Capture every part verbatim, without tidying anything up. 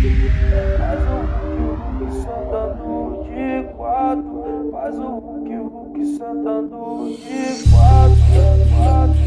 Faz o Hulk, Hulk sentando de quatro. Faz o Hulk, Hulk sentando de quatro.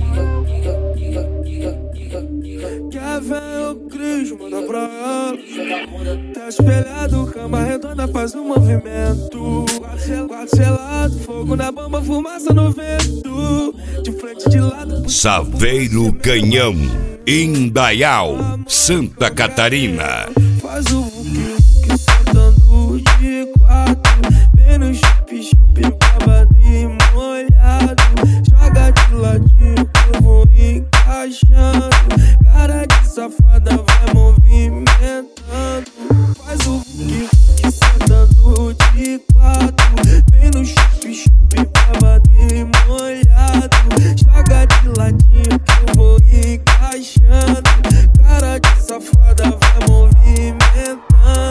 Quer ver o Cris, manda pra ela. Tá espelhado, cama redonda, faz um movimento. Quarto selado, fogo na bomba, fumaça no vento. De frente, de lado. Saveiro Canhão, Indaial, Santa Catarina. Faz o Hulk, Hulk sentando de quatro. Bem no chup, chup, babado e molhado. Joga de ladinho que eu vou encaixando. Cara de safada vai movimentando. Faz o Hulk, Hulk sentando de quatro. Bem no chup, chup, babado e molhado. Joga de ladinho que eu vou encaixando. Cara de safada vai movimentando.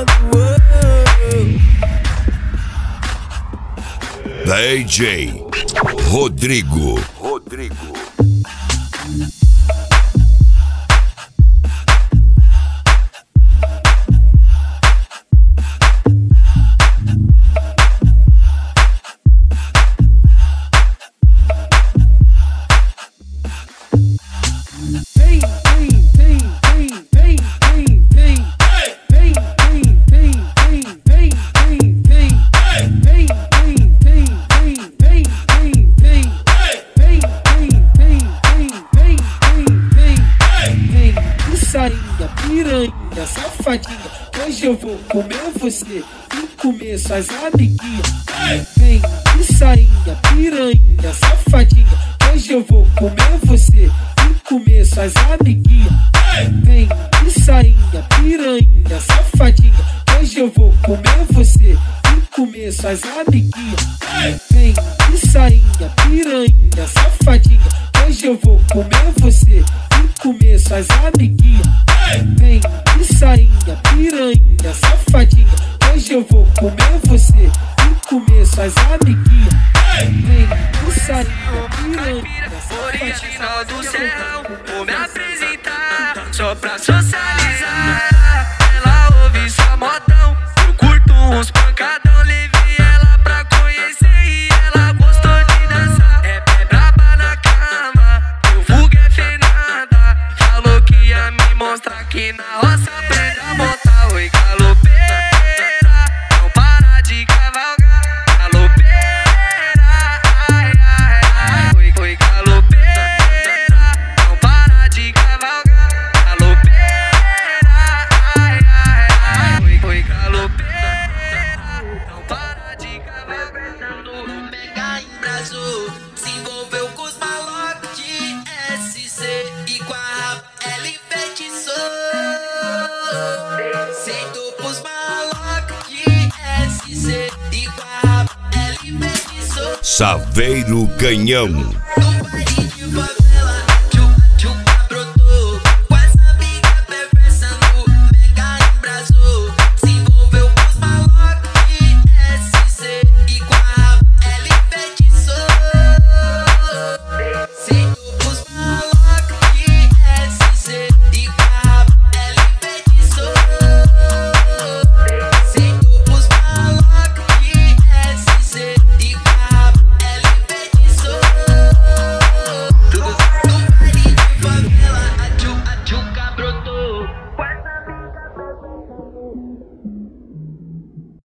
D J Rodrigo. Rodrigo. Piranha, safadinha, hoje eu vou comer você e comer suas amiguinhas. Vem de sainha, piranha, safadinha, hoje eu vou comer você e comer suas amiguinhas. Vem de sainha, piranha, safadinha, hoje eu vou comer você e comer suas amiguinhas. Vem de sainha, piranha, safadinha, hoje eu vou comer você e comer suas amiguinhas. Vem de sainha, piranha, safadinha, hoje eu vou comer você e comer suas amiguinhas. Vem de sainha, piranha, original do serrão, vou me apresentar só pra socializar. Ela ouve só modão, eu curto uns pancadão. Levei ela pra conhecer e ela gostou de dançar. É pé braba na cama, meu vulgo é Fernanda. Falou que ia me mostrar que na roça aprende a montar. Oi, galopeira, não para de cavalgar. Galopeira, ai, ai, ai. Oi, oi, galopeira, não para de cavalgar. Galopeira, ai, ai, ai. Oi, oi, galopeira, não para de cavalgar. O Mega embrasou, se envolveu com os malocos de S C e com a rap ela enfeitiçou. Sentou pros malocos de S C e com a rap ela enfeitiçou. Saveiro Canhão. No baile de favela.